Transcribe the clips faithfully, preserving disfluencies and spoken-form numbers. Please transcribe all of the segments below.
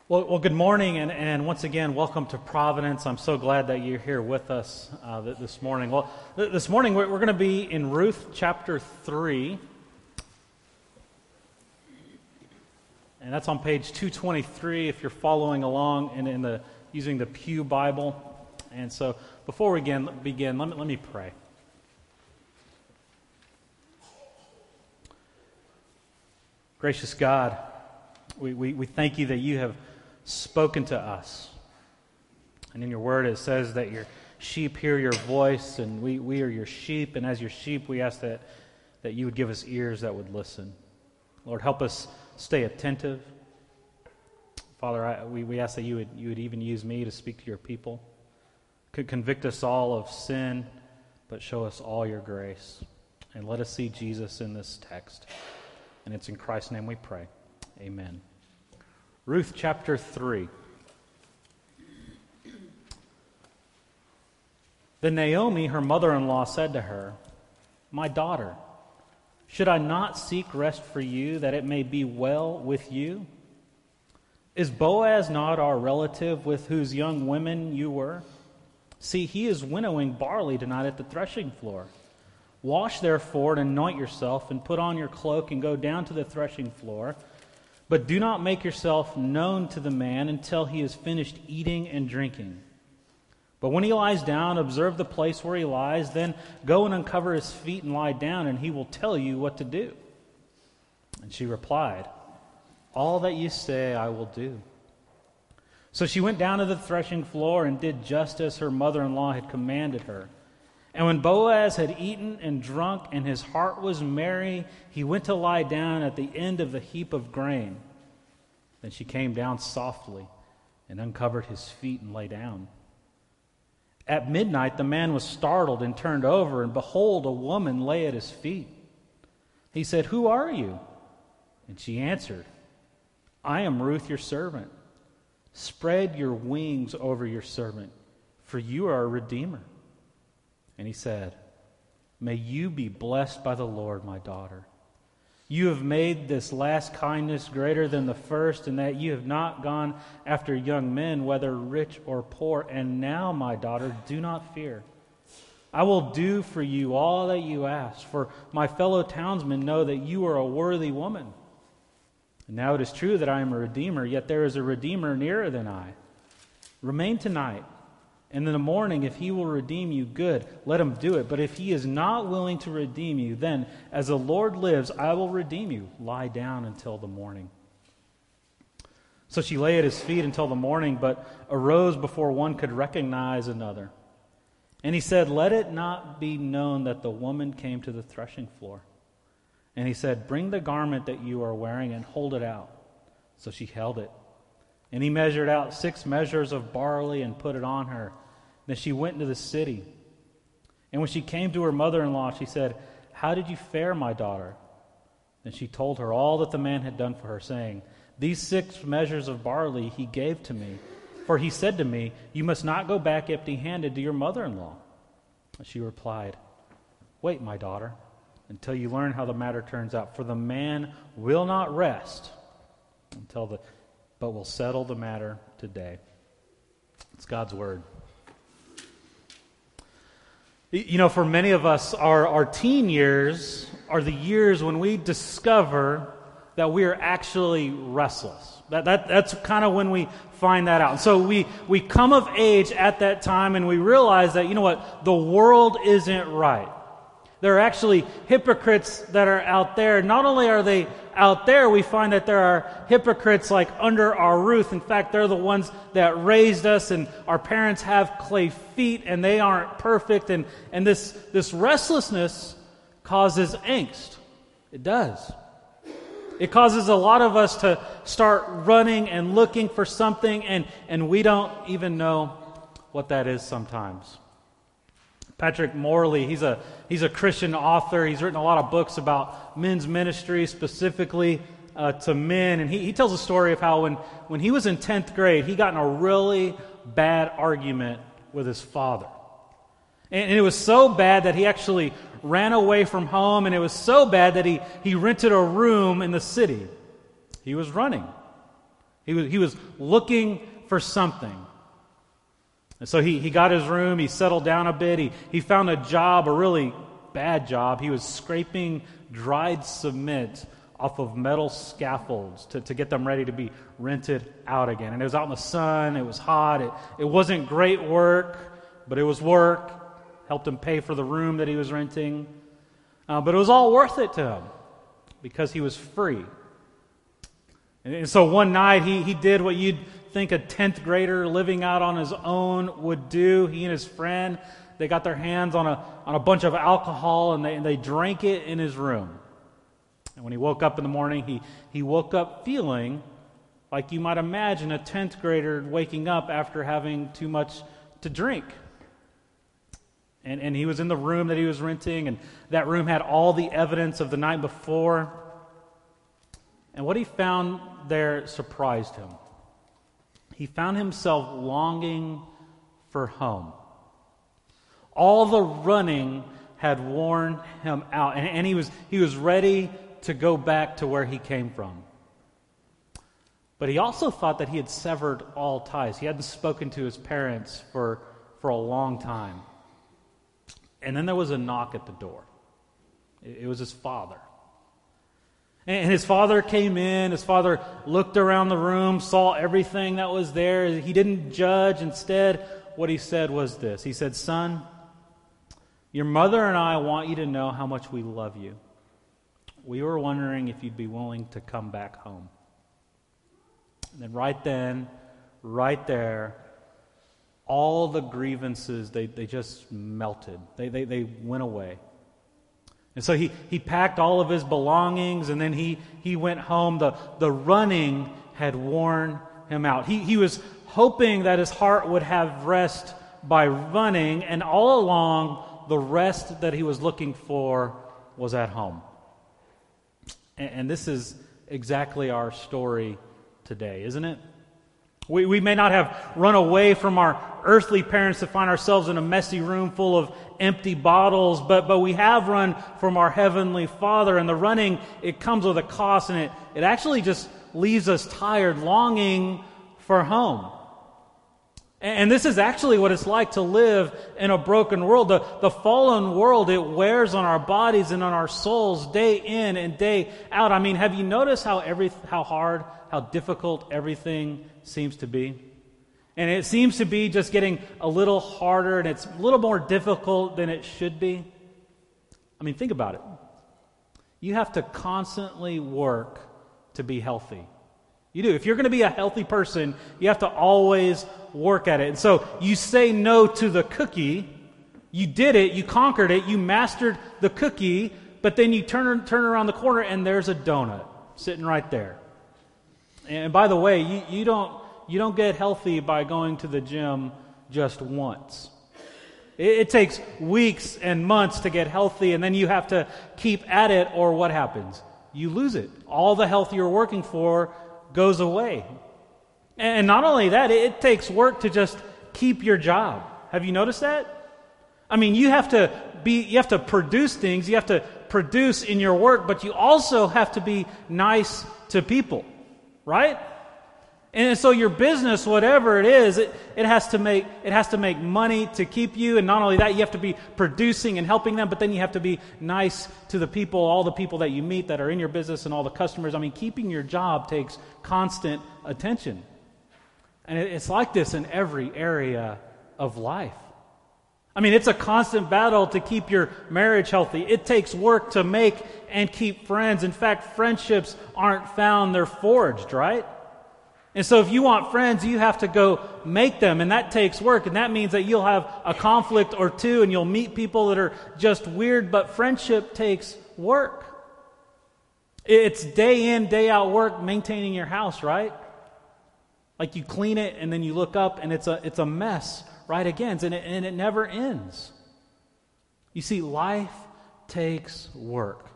Well, well, good morning, and, and once again, welcome to Providence. I'm so glad that you're here with us uh, th- this morning. Well, th- this morning we're, we're going to be in Ruth chapter three, and that's on page two twenty-three if you're following along in, in the using the Pew Bible. And so, before we begin, begin let me let me pray. Gracious God, we, we, we thank you that you have spoken to us. And in your word it says that your sheep hear your voice, and we, we are your sheep, and as your sheep we ask that, that you would give us ears that would listen. Lord, help us stay attentive. Father, I, we, we ask that you would, you would even use me to speak to your people. Could convict us all of sin, but show us all your grace. And let us see Jesus in this text. And it's in Christ's name we pray. Amen. Ruth chapter three. Then Naomi, her mother-in-law, said to her, "My daughter, should I not seek rest for you, that it may be well with you? Is Boaz not our relative with whose young women you were? See, he is winnowing barley tonight at the threshing floor. Wash therefore and anoint yourself, and put on your cloak and go down to the threshing floor. But do not make yourself known to the man until he has finished eating and drinking. But when he lies down, observe the place where he lies, then go and uncover his feet and lie down, and he will tell you what to do." And she replied, "All that you say I will do." So she went down to the threshing floor and did just as her mother-in-law had commanded her. And when Boaz had eaten and drunk and his heart was merry, he went to lie down at the end of the heap of grain. Then she came down softly and uncovered his feet and lay down. At midnight the man was startled and turned over, and behold, a woman lay at his feet. He said, "Who are you?" And she answered, "I am Ruth, your servant. Spread your wings over your servant, for you are a redeemer." And he said, "May you be blessed by the Lord, my daughter. You have made this last kindness greater than the first, in that you have not gone after young men, whether rich or poor. And now, my daughter, do not fear. I will do for you all that you ask, for my fellow townsmen know that you are a worthy woman. And now it is true that I am a redeemer, yet there is a redeemer nearer than I. Remain tonight. And in the morning, if he will redeem you, good, let him do it. But if he is not willing to redeem you, then, as the Lord lives, I will redeem you. Lie down until the morning." So she lay at his feet until the morning, but arose before one could recognize another. And he said, "Let it not be known that the woman came to the threshing floor." And he said, "Bring the garment that you are wearing and hold it out." So she held it. And he measured out six measures of barley and put it on her. Then she went into the city. And when she came to her mother-in-law, she said, "How did you fare, my daughter?" Then she told her all that the man had done for her, saying, "These six measures of barley he gave to me. For he said to me, 'You must not go back empty-handed to your mother-in-law.'" And she replied, "Wait, my daughter, until you learn how the matter turns out. For the man will not rest until the, but will settle the matter today." It's God's word. You know, for many of us, our, our teen years are the years when we discover that we are actually restless. That, that That's kind of when we find that out. And so we, we come of age at that time, and we realize that, you know what, the world isn't right. There are actually hypocrites that are out there. Not only are they out there, we find that there are hypocrites like under our roof. In fact, they're the ones that raised us, and our parents have clay feet, and they aren't perfect. And, and this, this restlessness causes angst. It does. It causes a lot of us to start running and looking for something, and, and we don't even know what that is sometimes. Patrick Morley, he's a he's a Christian author. He's written a lot of books about men's ministry, specifically uh, to men. And he, he tells a story of how when, when he was in tenth grade, he got in a really bad argument with his father. And, and it was so bad that he actually ran away from home, and it was so bad that he, he rented a room in the city. He was running. He was, he was looking for something. And so he, he got his room, he settled down a bit, he, he found a job, a really bad job. He was scraping dried cement off of metal scaffolds to, to get them ready to be rented out again. And it was out in the sun, it was hot, it, it wasn't great work, but it was work. Helped him pay for the room that he was renting. Uh, but it was all worth it to him because he was free. And, and so one night he, he did what you'd think a tenth grader living out on his own would do. He and his friend, they got their hands on a on a bunch of alcohol and they, and they drank it in his room. And when he woke up in the morning, he, he woke up feeling like you might imagine a tenth grader waking up after having too much to drink. And, and he was in the room that he was renting, and that room had all the evidence of the night before. And what he found there surprised him. He found himself longing for home. All the running had worn him out, and, and he was he was ready to go back to where he came from. But he also thought that he had severed all ties. He hadn't spoken to his parents for, for a long time. And then there was a knock at the door. It was his father. And his father came in. His father looked around the room, saw everything that was there. He didn't judge. Instead, what he said was this. He said, "Son, your mother and I want you to know how much we love you. We were wondering if you'd be willing to come back home." And then right then, right there, all the grievances, they, they just melted. They, they they went away. And so he, he packed all of his belongings, and then he, he went home. The, the running had worn him out. He, he was hoping that his heart would have rest by running, and all along, the rest that he was looking for was at home. And, and this is exactly our story today, isn't it? We, we may not have run away from our earthly parents to find ourselves in a messy room full of empty bottles, but, but we have run from our Heavenly Father, and the running, it comes with a cost, and it, it actually just leaves us tired, longing for home. And, and this is actually what it's like to live in a broken world. The, the fallen world, it wears on our bodies and on our souls day in and day out. I mean, have you noticed how every how hard, how difficult everything seems to be? And it seems to be just getting a little harder, and it's a little more difficult than it should be. I mean, think about it. You have to constantly work to be healthy. You do. If you're going to be a healthy person, you have to always work at it. And so you say no to the cookie. You did it. You conquered it. You mastered the cookie. But then you turn turn around the corner, and there's a donut sitting right there. And by the way, you, you don't you don't get healthy by going to the gym just once. It, it takes weeks and months to get healthy, and then you have to keep at it, or what happens? You lose it. All the health you're working for goes away. And not only that, it, it takes work to just keep your job. Have you noticed that? I mean, you have to be you have to produce things, you have to produce in your work, but you also have to be nice to people. Right? And so your business, whatever it is, it, it has to make it has to make money to keep you. And not only that, you have to be producing and helping them, but then you have to be nice to the people, all the people that you meet that are in your business and all the customers. I mean, keeping your job takes constant attention. And it, it's like this in every area of life. I mean, it's a constant battle to keep your marriage healthy. It takes work to make and keep friends. In fact, friendships aren't found, they're forged, right? And so if you want friends, you have to go make them, and that takes work. And that means that you'll have a conflict or two, and you'll meet people that are just weird, but friendship takes work. It's day in, day out work maintaining your house, right? Like you clean it, and then you look up, and it's a it's a mess. Right again, and it, and it never ends. You see, life takes work.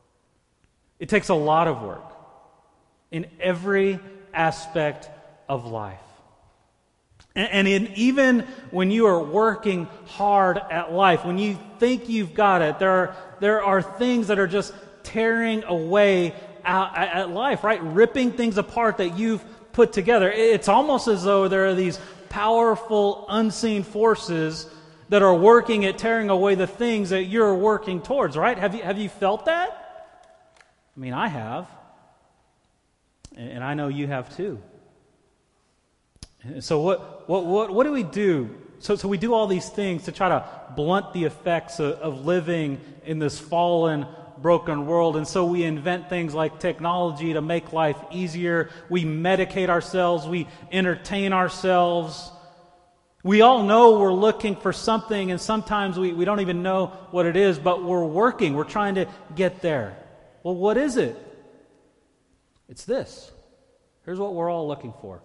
It takes a lot of work in every aspect of life. And, and in, even when you are working hard at life, when you think you've got it, there are, there are things that are just tearing away at, at life, right? Ripping things apart that you've put together. It's almost as though there are these powerful, unseen forces that are working at tearing away the things that you're working towards, right? Have you, have you felt that? I mean, I have. And I know you have too. And so what, what, what, what do we do? So, so we do all these things to try to blunt the effects of, of living in this fallen, broken world. And so we invent things like technology to make life easier. We medicate ourselves. We entertain ourselves. We all know we're looking for something, and sometimes we, we don't even know what it is, but we're working. We're trying to get there. Well, what is it? It's this. Here's what we're all looking for.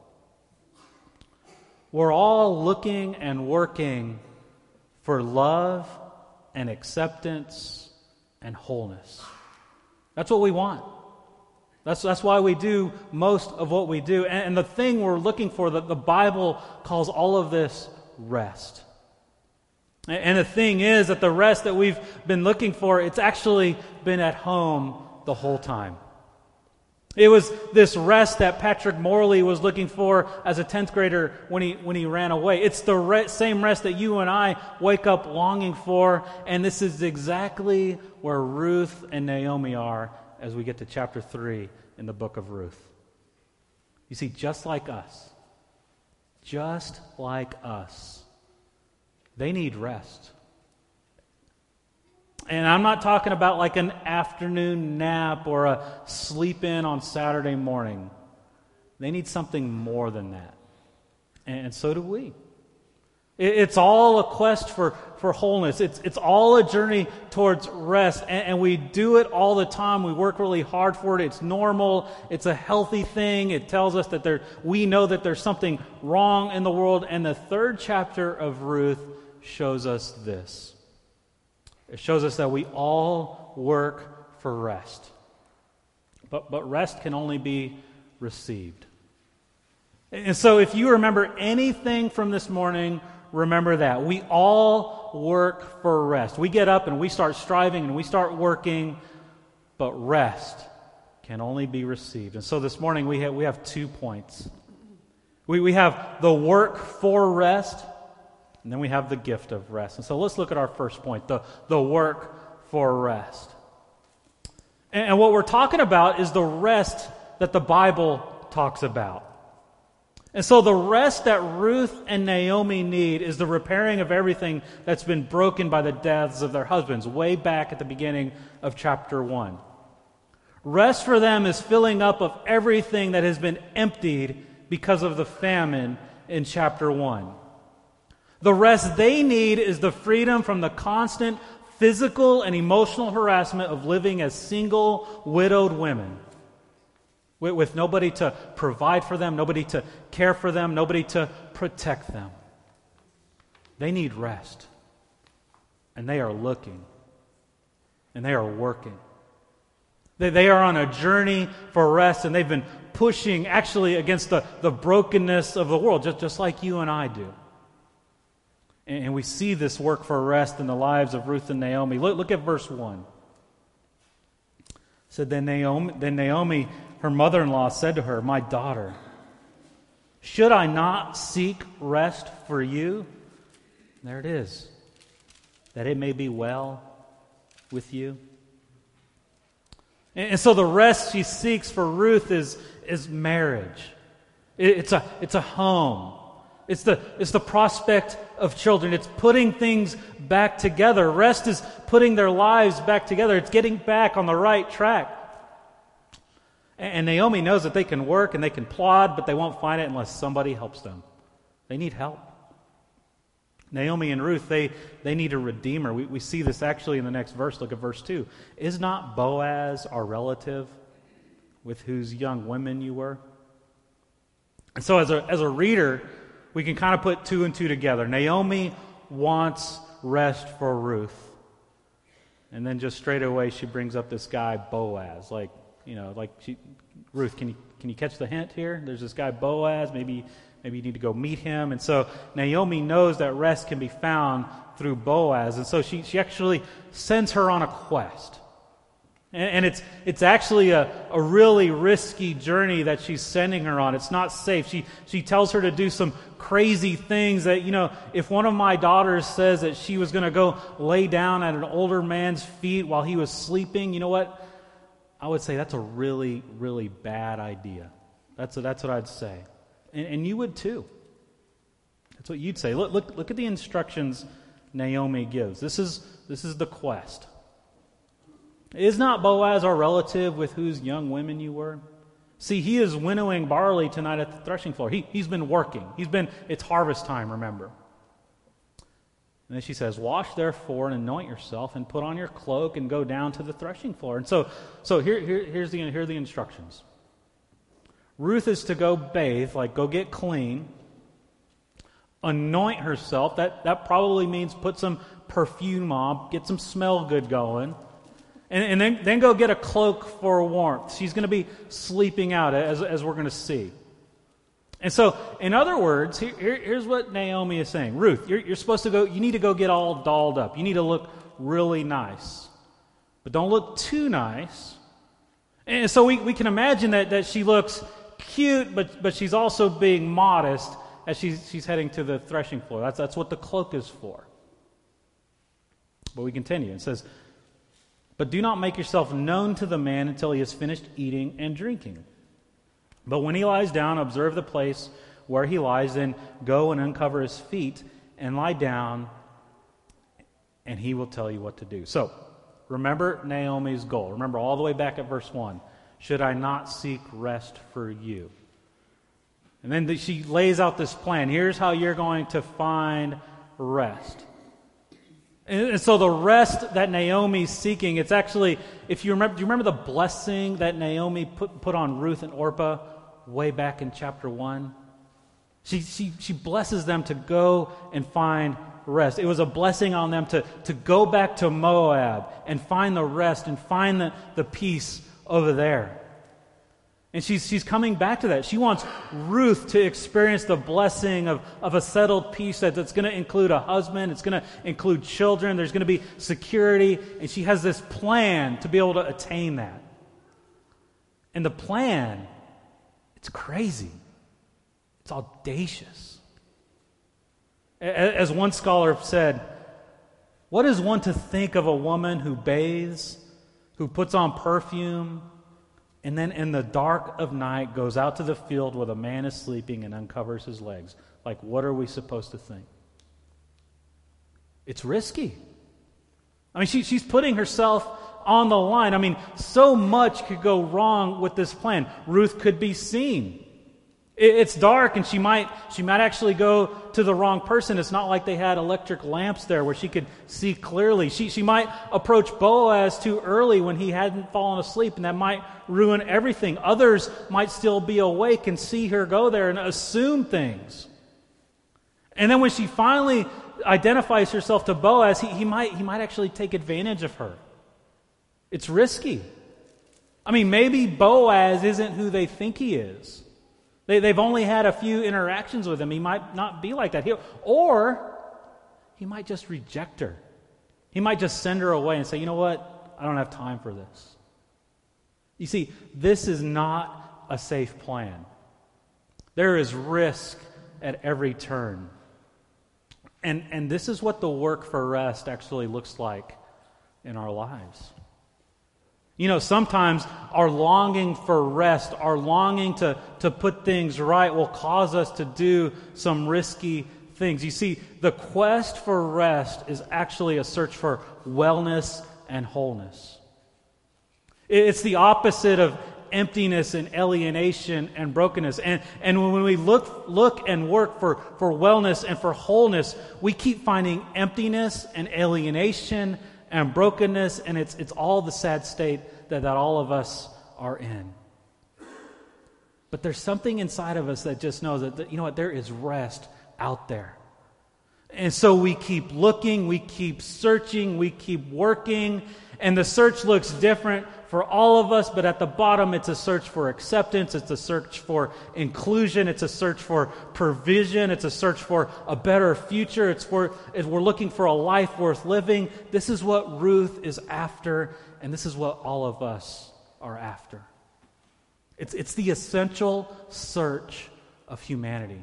We're all looking and working for love and acceptance and wholeness. That's what we want. That's, that's why we do most of what we do. And, and the thing we're looking for, that the Bible calls all of this rest. And, and the thing is that the rest that we've been looking for, it's actually been at home the whole time. It was this rest that Patrick Morley was looking for as a tenth grader when he when he ran away. It's the re- same rest that you and I wake up longing for, and this is exactly where Ruth and Naomi are as we get to chapter three in the book of Ruth. You see, just like us, just like us, they need rest. And I'm not talking about like an afternoon nap or a sleep in on Saturday morning. They need something more than that. And so do we. It's all a quest for, for wholeness. It's, it's all a journey towards rest. And, and we do it all the time. We work really hard for it. It's normal. It's a healthy thing. It tells us that there, we know that there's something wrong in the world. And the third chapter of Ruth shows us this. It shows us that we all work for rest. But, but rest can only be received. And so if you remember anything from this morning, remember that. We all work for rest. We get up and we start striving and we start working, but rest can only be received. And so this morning we have, we have two points. We, we have the work for rest, and then we have the gift of rest. And so let's look at our first point, the, the work for rest. And, and what we're talking about is the rest that the Bible talks about. And so the rest that Ruth and Naomi need is the repairing of everything that's been broken by the deaths of their husbands, way back at the beginning of chapter one. Rest for them is filling up of everything that has been emptied because of the famine in chapter one. The rest they need is the freedom from the constant physical and emotional harassment of living as single, widowed women, with, with nobody to provide for them, nobody to care for them, nobody to protect them. They need rest. And they are looking. And they are working. They, they are on a journey for rest, and they've been pushing actually against the, the brokenness of the world, just, just like you and I do. And we see this work for rest in the lives of Ruth and Naomi. Look, look at verse one. It said, then Naomi, then Naomi, her mother-in-law, said to her, my daughter, should I not seek rest for you? And there it is. That it may be well with you. And, and so the rest she seeks for Ruth is, is marriage. It, it's a, it's a home. It's the, it's the prospect of children. It's putting things back together. Rest is putting their lives back together. It's getting back on the right track. And Naomi knows that they can work and they can plod, but they won't find it unless somebody helps them. They need help. Naomi and Ruth, they, they need a redeemer. We, we see this actually in the next verse. Look at verse two. Is not Boaz our relative with whose young women you were? And so as a, as a reader, we can kind of put two and two together. Naomi wants rest for Ruth. And then just straight away she brings up this guy Boaz. Like, you know, like she, Ruth, can you can you catch the hint here? There's this guy Boaz. Maybe maybe you need to go meet him. And so Naomi knows that rest can be found through Boaz. And so she, she actually sends her on a quest. And, and it's it's actually a, a really risky journey that she's sending her on. It's not safe. She she tells her to do some crazy things that, you know, if one of my daughters says that she was going to go lay down at an older man's feet while he was sleeping, you know what? I would say that's a really, really bad idea. That's a, that's what I'd say. And, and you would too. That's what you'd say. Look, look, look at the instructions Naomi gives. This is this is the quest. Is not Boaz our relative with whose young women you were? See, he is winnowing barley tonight at the threshing floor. He, he's been working. He's been, it's harvest time, remember. And then she says, wash therefore and anoint yourself and put on your cloak and go down to the threshing floor. And so so here, here, here's the, here are the instructions. Ruth is to go bathe, like go get clean, anoint herself. That, that probably means put some perfume on, get some smell good going. And, and then, then go get a cloak for warmth. She's going to be sleeping out, as, as we're going to see. And so, in other words, here, here, here's what Naomi is saying. Ruth, you're, you're supposed to go, you need to go get all dolled up. You need to look really nice. But don't look too nice. And so we, we can imagine that, that she looks cute, but, but she's also being modest as she's, she's heading to the threshing floor. That's, that's what the cloak is for. But we continue. It says, but do not make yourself known to the man until he has finished eating and drinking. But when he lies down, observe the place where he lies, then go and uncover his feet and lie down, and he will tell you what to do. So, remember Naomi's goal. Remember all the way back at verse one. Should I not seek rest for you? And then the, she lays out this plan. Here's how you're going to find rest. And so the rest that Naomi's seeking, it's actually, if you remember, do you remember the blessing that Naomi put, put on Ruth and Orpah way back in chapter one? She, she, she blesses them to go and find rest. It was a blessing on them to, to go back to Moab and find the rest and find the, the peace over there. And she's, she's coming back to that. She wants Ruth to experience the blessing of, of a settled peace that, that's going to include a husband. It's going to include children. There's going to be security. And she has this plan to be able to attain that. And the plan, it's crazy. It's audacious. As one scholar said, what is one to think of a woman who bathes, who puts on perfume, and then in the dark of night goes out to the field where the man is sleeping and uncovers his legs? Like, what are we supposed to think? It's risky. I mean, she, she's putting herself on the line. I mean, so much could go wrong with this plan. Ruth could be seen. It's dark, and she might she might actually go to the wrong person. It's not like they had electric lamps there where she could see clearly. She she might approach Boaz too early when he hadn't fallen asleep, and that might ruin everything. Others might still be awake and see her go there and assume things. And then when she finally identifies herself to Boaz, he, he might he might actually take advantage of her. It's risky. I mean, maybe Boaz isn't who they think he is. They, they've only had a few interactions with him. He might not be like that. He, or he might just reject her. He might just send her away and say, you know what? I don't have time for this. You see, this is not a safe plan. There is risk at every turn. And, and this is what the work for rest actually looks like in our lives. You know, sometimes our longing for rest, our longing to, to put things right will cause us to do some risky things. You see, the quest for rest is actually a search for wellness and wholeness. It's the opposite of emptiness and alienation and brokenness. And, and when we look look and work for, for wellness and for wholeness, we keep finding emptiness and alienation and brokenness, and it's it's all the sad state that, that all of us are in. But there's something inside of us that just knows that, that, you know what, there is rest out there. And so we keep looking, we keep searching, we keep working, and the search looks different for all of us, but at the bottom it's a search for acceptance, it's a search for inclusion, it's a search for provision, it's a search for a better future, it's for, we're looking for a life worth living. This is what Ruth is after, and this is what all of us are after. It's, it's the essential search of humanity.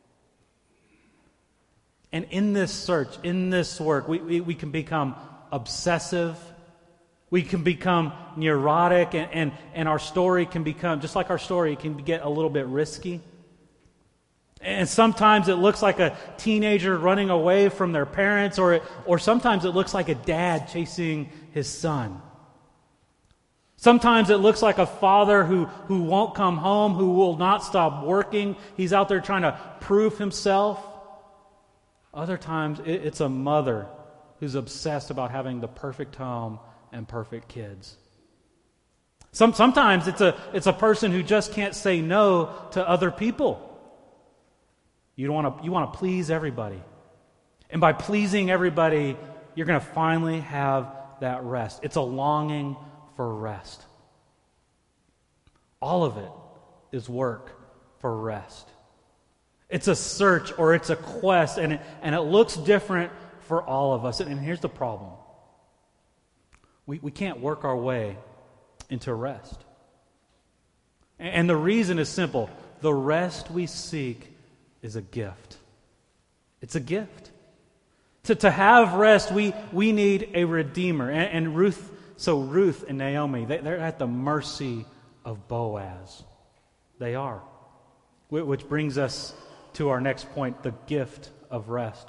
And in this search, in this work, we, we, we can become obsessive. We can become neurotic, and, and, and our story can become, just like our story, it can get a little bit risky. And sometimes it looks like a teenager running away from their parents, or, it, or sometimes it looks like a dad chasing his son. Sometimes it looks like a father who, who won't come home, who will not stop working. He's out there trying to prove himself. Other times it, it's a mother who's obsessed about having the perfect home and perfect kids. Some, sometimes it's a, it's a person who just can't say no to other people. You don't want to, you want to please everybody. And by pleasing everybody, you're going to finally have that rest. It's a longing for rest. All of it is work for rest. It's a search or it's a quest, and it, and it looks different for all of us. And, and here's the problem. We, we can't work our way into rest. And, and the reason is simple. The rest we seek is a gift. It's a gift. To, to have rest, we, we need a redeemer. And, and Ruth, so Ruth and Naomi, they, they're at the mercy of Boaz. They are. Which brings us to our next point, the gift of rest.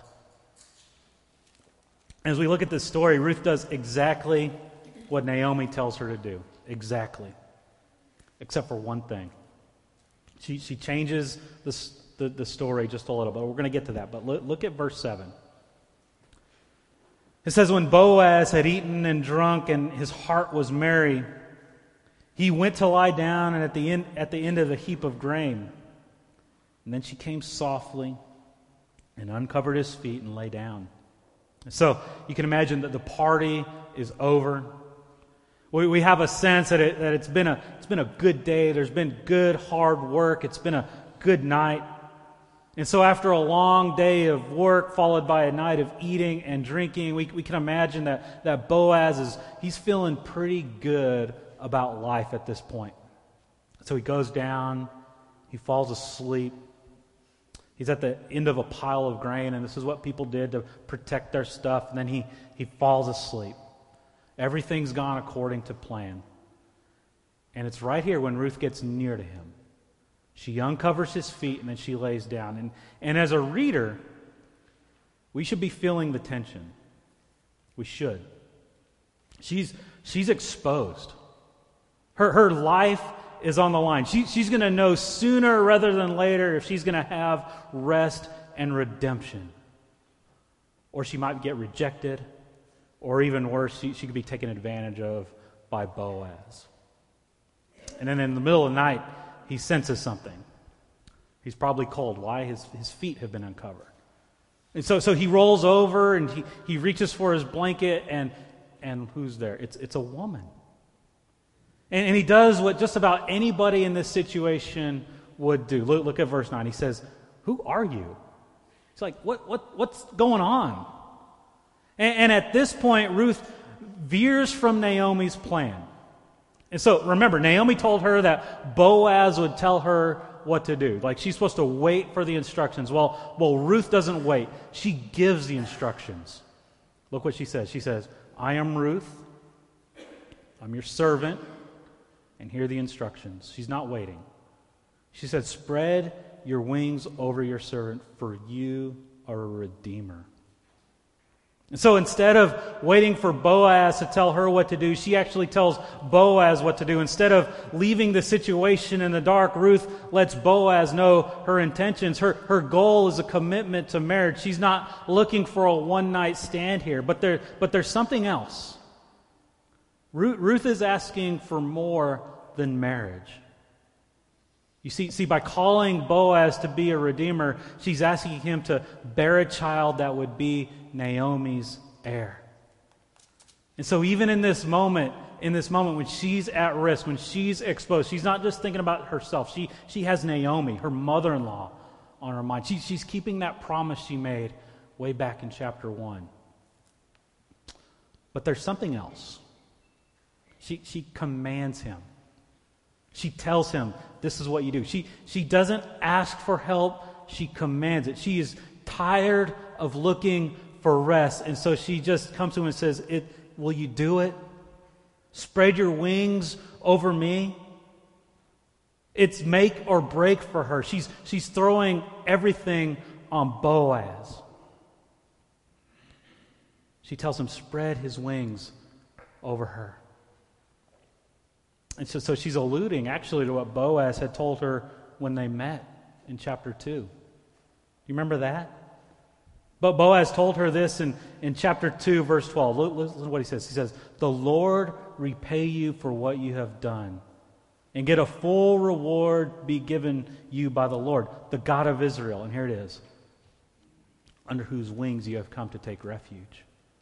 As we look at this story, Ruth does exactly what Naomi tells her to do. Exactly. Except for one thing. She, she changes this The, the story just a little bit. We're going to get to that, but look, look at verse seven. It says, when Boaz had eaten and drunk and his heart was merry, he went to lie down and at the end, at the end of the heap of grain. And then she came softly and uncovered his feet and lay down. So you can imagine that the party is over. We, we have a sense that, it, that it's been a, it's been a good day. There's been good, hard work. It's been a good night. And so after a long day of work followed by a night of eating and drinking, we, we can imagine that, that Boaz is, he's feeling pretty good about life at this point. So he goes down, he falls asleep. He's at the end of a pile of grain, and this is what people did to protect their stuff. And then he, he falls asleep. Everything's gone according to plan. And it's right here when Ruth gets near to him. She uncovers his feet and then she lays down. And, and as a reader, we should be feeling the tension. We should. She's, she's exposed. Her, her life is on the line. She, she's going to know sooner rather than later if she's going to have rest and redemption. Or she might get rejected. Or even worse, she, she could be taken advantage of by Boaz. And then in the middle of the night, he senses something. He's probably cold. Why? His, his feet have been uncovered. And so, so he rolls over and he, he reaches for his blanket, and and who's there? It's, it's a woman. And, and he does what just about anybody in this situation would do. Look, look at verse nine. He says, "Who are you?" It's like, what what what's going on? And, and at this point, Ruth veers from Naomi's plan. And so, remember, Naomi told her that Boaz would tell her what to do. Like, she's supposed to wait for the instructions. Well, well, Ruth doesn't wait. She gives the instructions. Look what she says. She says, "I am Ruth. I'm your servant. And here are the instructions." She's not waiting. She said, "Spread your wings over your servant, for you are a redeemer." And so instead of waiting for Boaz to tell her what to do, she actually tells Boaz what to do. Instead of leaving the situation in the dark, Ruth lets Boaz know her intentions. Her, her goal is a commitment to marriage. She's not looking for a one-night stand here, but there, but there's something else. Ruth, Ruth is asking for more than marriage. You see, see, by calling Boaz to be a redeemer, she's asking him to bear a child that would be Naomi's heir. And so even in this moment, in this moment when she's at risk, when she's exposed, she's not just thinking about herself. She, she has Naomi, her mother-in-law, on her mind. She, she's keeping that promise she made way back in chapter one. But there's something else. She, she commands him. She tells him, this is what you do. She, she doesn't ask for help. She commands it. She is tired of looking for rest. And so she just comes to him and says, "It, will you do it? Spread your wings over me." It's make or break for her. She's, she's throwing everything on Boaz. She tells him, spread his wings over her. And so, so she's alluding actually to what Boaz had told her when they met in chapter two. You remember that? But Boaz told her this in, in chapter two, verse twelve. Listen to what he says. He says, "The Lord repay you for what you have done, and get a full reward be given you by the Lord, the God of Israel." And here it is. "Under whose wings you have come to take refuge."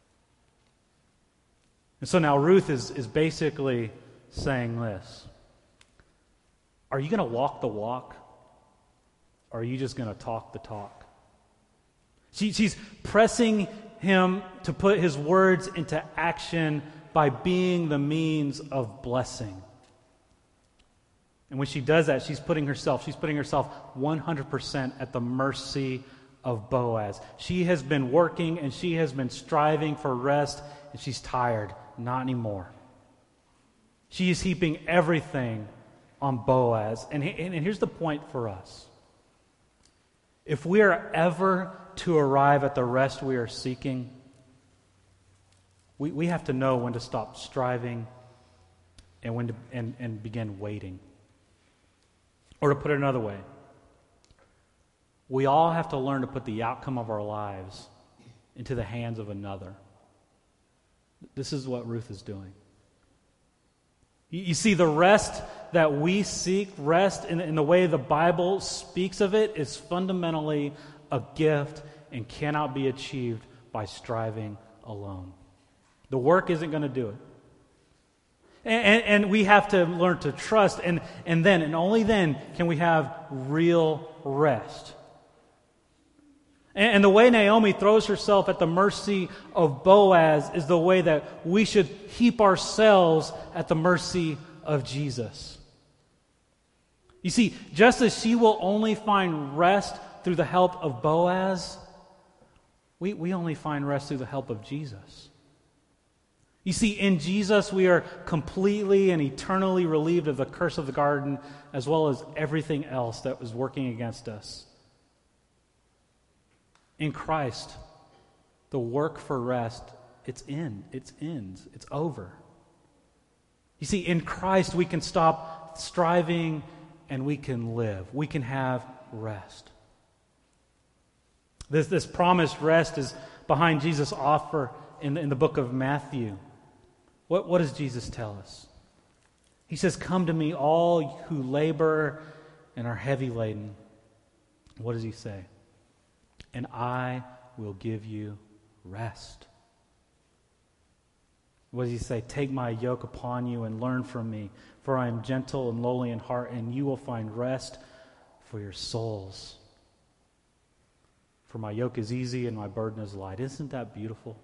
And so now Ruth is, is basically saying this. Are you going to walk the walk? Or are you just going to talk the talk? She, she's pressing him to put his words into action by being the means of blessing. And when she does that, she's putting herself, she's putting herself one hundred percent at the mercy of Boaz. She has been working and she has been striving for rest, and she's tired. Not anymore. She is heaping everything on Boaz. And, and here's the point for us. If we are ever to arrive at the rest we are seeking, we, we have to know when to stop striving and when to and, and begin waiting. Or to put it another way, we all have to learn to put the outcome of our lives into the hands of another. This is what Ruth is doing. You, you see, the rest that we seek, rest in, in the way the Bible speaks of it, is fundamentally a gift and cannot be achieved by striving alone. The work isn't going to do it. And, and, and we have to learn to trust, and, and then, and only then, can we have real rest. And, and the way Naomi throws herself at the mercy of Boaz is the way that we should heap ourselves at the mercy of Jesus. You see, just as she will only find rest through the help of Boaz, we, we only find rest through the help of Jesus. You see, in Jesus we are completely and eternally relieved of the curse of the garden, as well as everything else that was working against us. In Christ, the work for rest, it's in, it's ends, it's over. You see, in Christ we can stop striving and we can live. We can have rest. This, this promised rest is behind Jesus' offer in, in the book of Matthew. What, what does Jesus tell us? He says, "Come to me, all who labor and are heavy laden." What does he say? "And I will give you rest." What does he say? "Take my yoke upon you and learn from me, for I am gentle and lowly in heart, and you will find rest for your souls. For my yoke is easy and my burden is light." Isn't that beautiful?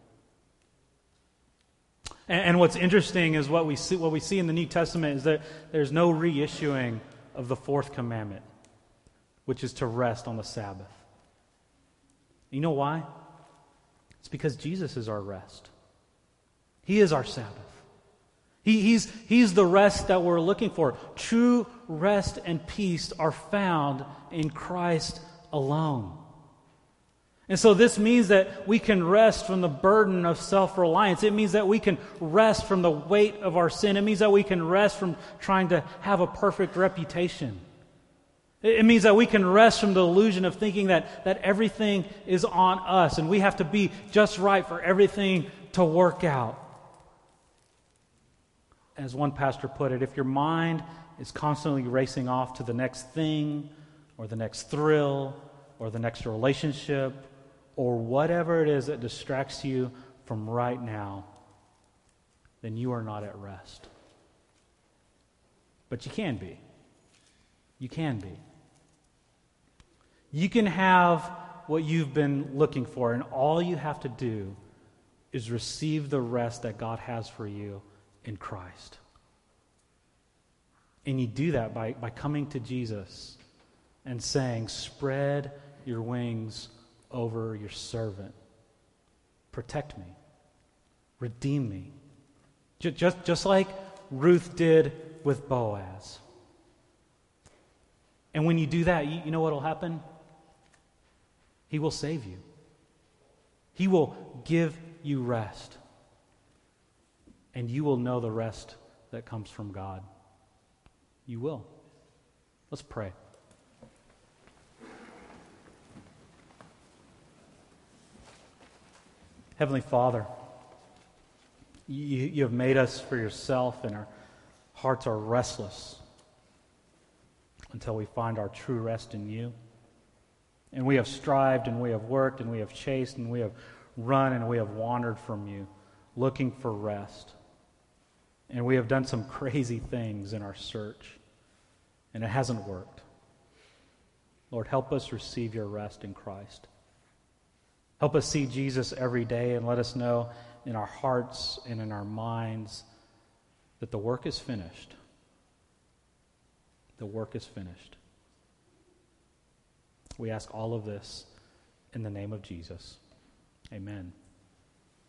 And, and what's interesting is what we see, what we see in the New Testament is that there's no reissuing of the fourth commandment, which is to rest on the Sabbath. You know why? It's because Jesus is our rest. He is our Sabbath. He, he's, he's the rest that we're looking for. True rest and peace are found in Christ alone. And so this means that we can rest from the burden of self-reliance. It means that we can rest from the weight of our sin. It means that we can rest from trying to have a perfect reputation. It means that we can rest from the illusion of thinking that, that everything is on us and we have to be just right for everything to work out. As one pastor put it, if your mind is constantly racing off to the next thing or the next thrill or the next relationship or whatever it is that distracts you from right now, then you are not at rest. But you can be. You can be. You can have what you've been looking for, and all you have to do is receive the rest that God has for you in Christ. And you do that by, by coming to Jesus and saying, spread your wings over your servant. Protect me. Redeem me. Just, just, just like Ruth did with Boaz. And when you do that, you, you know what will happen? He will save you. He will give you rest. And you will know the rest that comes from God. You will. Let's pray. Heavenly Father, you, you have made us for yourself, and our hearts are restless until we find our true rest in you. And we have strived, and we have worked, and we have chased, and we have run, and we have wandered from you, looking for rest. And we have done some crazy things in our search, and it hasn't worked. Lord, help us receive your rest in Christ. Help us see Jesus every day, and let us know in our hearts and in our minds that the work is finished. The work is finished. We ask all of this in the name of Jesus. Amen.